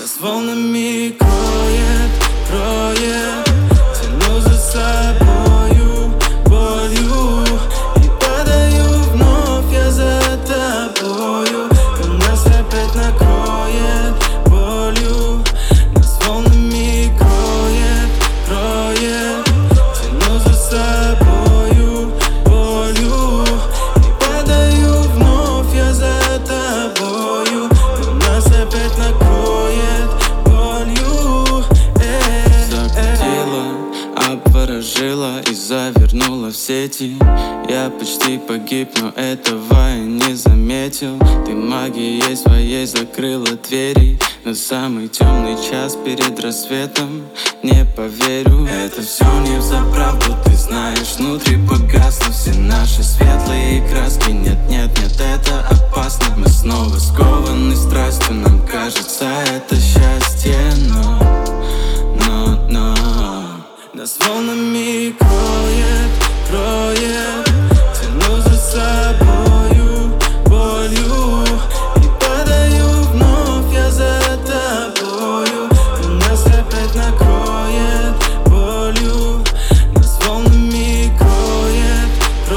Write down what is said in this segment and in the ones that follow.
Нас волнами кроет, тяну за собою болью и падаю вновь я за тобою. Но нас опять накроет болью. Нас волнами кроет, тяну за собою болью и падаю вновь я за тобою. Но нас опять накроет болью. Закрутила, обворожила и завернула в сети. Я почти погиб, но этого я не заметил. Ты магией своей закрыла двери на самый темный час перед рассветом. Не поверю, это все не взаправду. Ты знаешь, внутри погасли все наши светлые краски. Нет, это опасно. Мы снова скованы страстью. Нам кажется, это счастье, но нас волнами кроет, тяну за собою болью и падаю вновь я за тобою. Но нас опять накроет болью. Нас волнами кроет,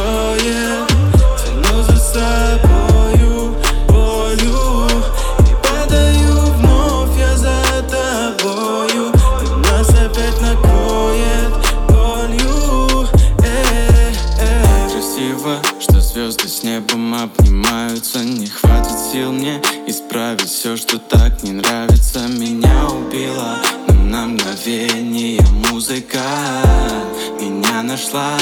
тяну за собою болью и падаю вновь я за тобою. Но нас опять накроет болью. Красиво, что звезды с небом обнимаются. Не хватит сил мне исправить все, что так не нравится. Меня убила, но на мгновение музыка меня нашла.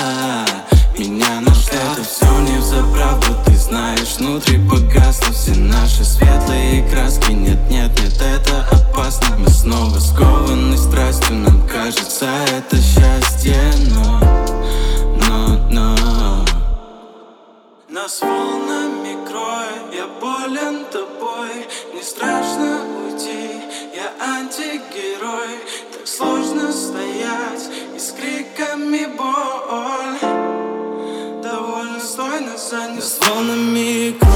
Это все не взаправду, ты знаешь, внутри погасли все наши светлые краски. Нет, это опасно. Мы снова скованы страстью. Нам кажется, это счастье, но нас волнами кроет. Я болен тобой, не страшно уйти. Я антигерой, так сложно стоять и с криками боль. Довольно стой на заднем. Нас волнами кроет.